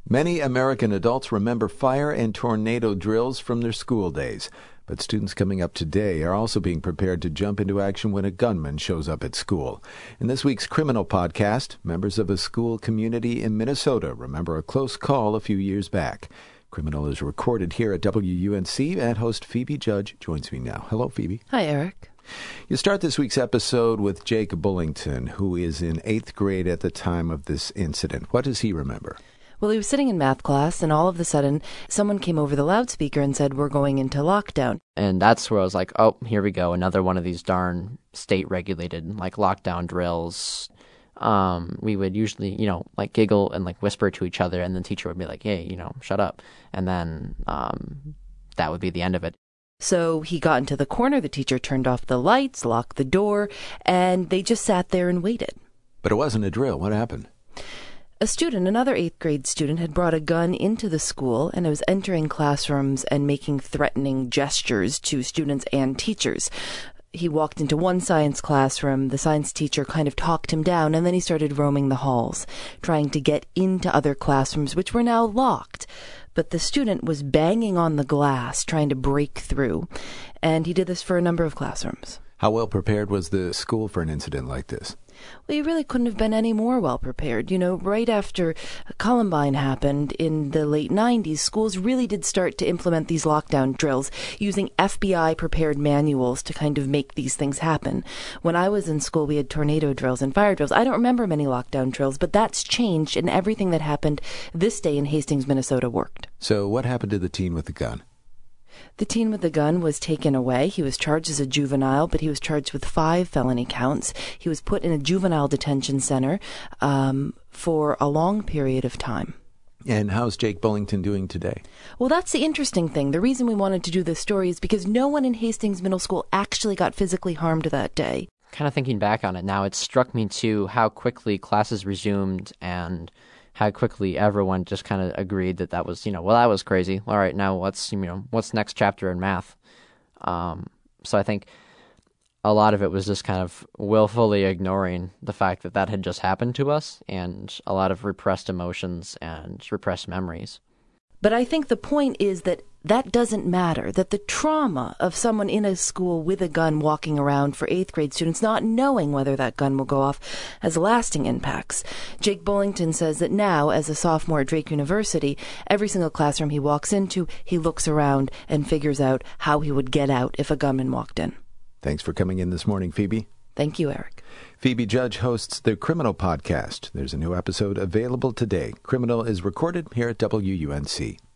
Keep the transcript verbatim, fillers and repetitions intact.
Many American adults remember fire and tornado drills from their school days. But students coming up today are also being prepared to jump into action when a gunman shows up at school. In this week's Criminal Podcast, members of a school community in Minnesota remember a close call a few years back. Criminal is recorded here at W U N C, and host Phoebe Judge joins me now. Hello, Phoebe. Hi, Eric. You start this week's episode with Jake Bullington, who is in eighth grade at the time of this incident. What does he remember? Well, he was sitting in math class, and all of a sudden, someone came over the loudspeaker and said, "We're going into lockdown." And that's where I was like, oh, here we go. Another one of these darn state-regulated, like, lockdown drills. Um, we would usually, you know, like, giggle and, like, whisper to each other, and the teacher would be like, hey, you know, shut up. And then um, that would be the end of it. So he got into the corner, the teacher turned off the lights, locked the door, and they just sat there and waited. But it wasn't a drill. What happened? A student, another eighth grade student, had brought a gun into the school and was entering classrooms and making threatening gestures to students and teachers. He walked into one science classroom, the science teacher kind of talked him down, and then he started roaming the halls, trying to get into other classrooms, which were now locked. But the student was banging on the glass, trying to break through, and he did this for a number of classrooms. How well prepared was the school for an incident like this? Well, you really couldn't have been any more well prepared. You know, right after Columbine happened in the late nineties, schools really did start to implement these lockdown drills using F B I-prepared manuals to kind of make these things happen. When I was in school, we had tornado drills and fire drills. I don't remember many lockdown drills, but that's changed, and everything that happened this day in Hastings, Minnesota worked. So what happened to the teen with the gun? The teen with the gun was taken away. He was charged as a juvenile, but he was charged with five felony counts. He was put in a juvenile detention center um, for a long period of time. And how's Jake Bullington doing today? Well, that's the interesting thing. The reason we wanted to do this story is because no one in Hastings Middle School actually got physically harmed that day. Kind of thinking back on it now, it struck me too how quickly classes resumed and how quickly everyone just kind of agreed that that was, you know, well, that was crazy. All right, now what's, you know, what's next chapter in math? Um, so I think a lot of it was just kind of willfully ignoring the fact that that had just happened to us, and a lot of repressed emotions and repressed memories. But I think the point is that that doesn't matter, that the trauma of someone in a school with a gun walking around for eighth grade students not knowing whether that gun will go off has lasting impacts. Jake Bullington says that now, as a sophomore at Drake University, every single classroom he walks into, he looks around and figures out how he would get out if a gunman walked in. Thanks for coming in this morning, Phoebe. Thank you, Eric. Phoebe Judge hosts the Criminal Podcast. There's a new episode available today. Criminal is recorded here at W U N C.